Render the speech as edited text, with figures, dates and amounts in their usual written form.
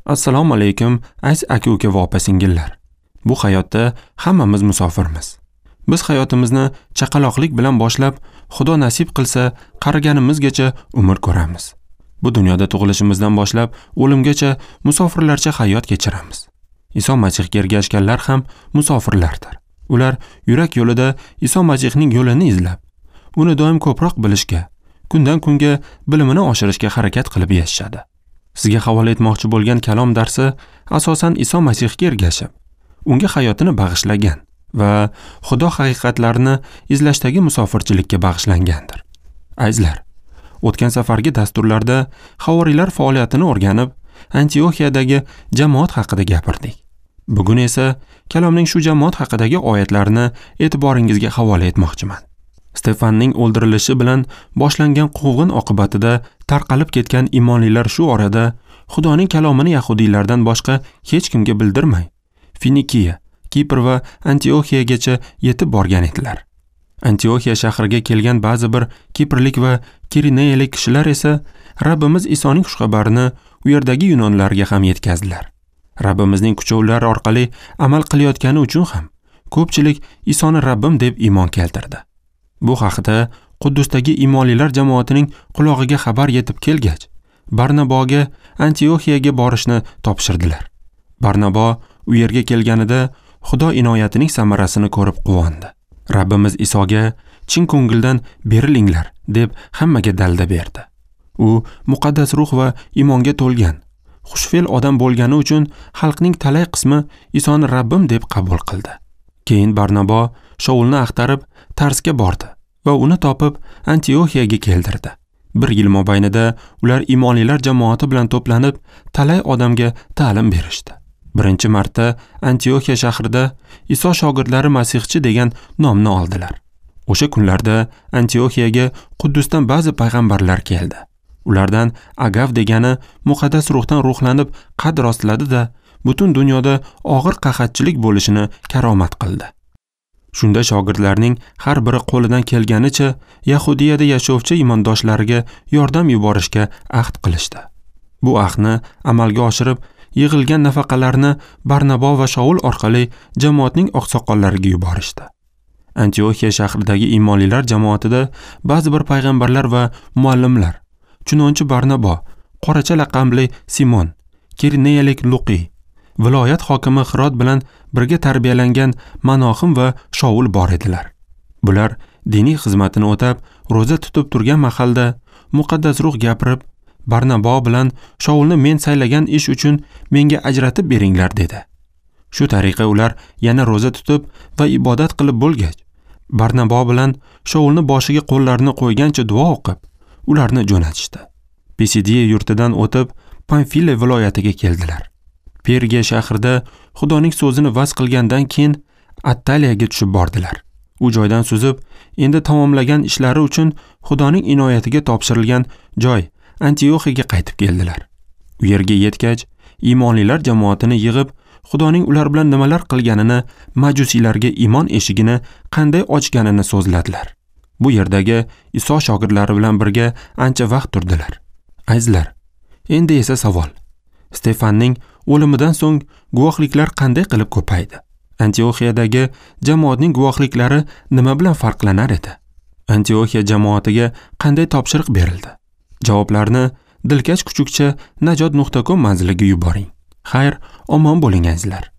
Assalomu alaykum, aziz aka-uka va opa-singillar. Bu hayotda hammamiz musofirmiz. Biz hayotimizni chaqaloqlik bilan boshlab, Xudo nasib qilsa, qariganimizgacha umr ko'ramiz. Bu dunyoda tug'ilishimizdan boshlab o'limgacha musofirlarcha hayot kechiramiz. Iso Masihga ergashganlar ham musofirlardir. Ular yurak yo'lida Iso Masihning yo'lini izlab, uni doim ko'proq bilishga, kundan kunga bilimini oshirishga harakat qilib yashashadi. Sizga havola etmoqchi bo'lgan kalom darsi asosan Iso Masihga ergashib, unga hayotini bag'ishlagan va Xudo haqiqatlarini izlashdagi musofirchilikka bag'ishlangandir. Azizlar, o'tgan safargi dasturlarda havoriylar faoliyatini o'rganib, Antioxiyadagi jamoat haqida gapirdik. Bugun esa kalomning shu jamoat haqidagi oyatlarini e'tiboringizga havola etmoqchiman. Stefanning o'ldirilishi bilan boshlangan quvg'in oqibatida tarqalib ketgan imonlilar shu orada Xudoning kalomini yahudiylardan boshqa hech kimga bildirmay, Finikiya, Kipr va Antioxiyagacha yetib borgan edilar. Antioxiya shahriga kelgan ba'zi bir kiprlik va kirineyalik kishilar esa Rabbimiz Isoning xushxabarini u yerdagi yunonlarga ham yetkazdilar. Rabbimizning kuchi ular orqali amal qilayotgani uchun ham ko'pchilik Isoni Rabbim deb iymon keltirdi. Bu haqida Quddusdagi imonlilar jamoatining qulog'iga xabar yetib kelgach, Barnaboga Antioxiyaga borishni topshirdilar. Barnabo u yerga kelganida Xudo inoyatining samarasini ko'rib quvondi. Rabbimiz Isoga chin ko'ngildan berilinglar deb hammaga dalda berdi. U muqaddas ruh va imonga to'lgan, xushfe'l odam bo'lgani uchun xalqning talay qismi Isoni Rabbim deb qabul qildi. Keyin Barnabo Shaulni axtarib Tarsga bordi va uni topib Antioxiyaga keltirdi. 1 yil mobaynida ular imonlilar jamoati bilan to'planib, talay odamga ta'lim berishdi. Birinchi marta Antioxiya shahrida Iso shogirdlari Masihchi degan nomni oldilar. O'sha kunlarda Antioxiyaga Quddusdan ba'zi payg'ambarlar keldi. Ulardan Agav degani muqaddas ruhdan ruhlanib qad rostladi-da, butun dunyoda og'ir qahatchilik bo'lishini karomat qildi. Shunda shogirdlarning har biri qo'lidan kelganicha Yahudiyada yashovchi iyondoshlariga yordam yuborishga ahd qilishdi. Bu ahdni amalga oshirib, yig'ilgan nafaqalarni Barnabo va Shaul orqali jamoatning oqsoqollariga yuborishdi. Antioxiya shahridagi imonlilar jamoatida ba'zi bir payg'ambarlar va muallimlar, Chunonchi Barnabo, Qoracha laqabli Simon, Kirineyalik Luqi, viloyat hokimi Hirot bilan birga tarbiyalangan Manoxim va Shaul bor edilar. Bular diniy xizmatini o'tab, roza tutib turgan mahalda muqaddas ruh gapirib, Barnabo bilan Shaulni men saylagan ish uchun menga ajratib beringlar dedi. Shu tariqa ular yana roza tutib va ibodat qilib bo'lgach, Barnabo bilan Shaulni boshiga qo'llarini qo'ygancha duo o'qib, ularni jo'natishdi. Pisidiya yurtidan o'tib, Pamfiliya viloyatiga keldilar. Perga shahrida Xudoning so'zini vaz qilgandan keyin Attaliyaga tushib bordilar. U joydan suzib, endi tamomlagan ishlari uchun Xudoning inoyatiga topshirilgan joy Antioxiyaga qaytib keldilar. U yerga yetgach, imonlilar jamoatini yig'ib, Xudoning ular bilan nimalar qilganini, majusiylarga iymon eshigini qanday ochganini so'zladilar. Bu yerdagi Iso shogirdlari bilan birga ancha vaqt turdilar. Azizlar, endi esa savol. Stefanning o'limidan so'ng guvohliklar qanday qilib ko'paydi? Antioxiyadagi jamoatning guvohliklari nima bilan farqlanar edi? Antioxiya jamoatiga qanday topshiriq berildi? Javoblarni dilkash kuchukcha najot.com manziliga yuboring. Xayr, omon bo'ling azizlar.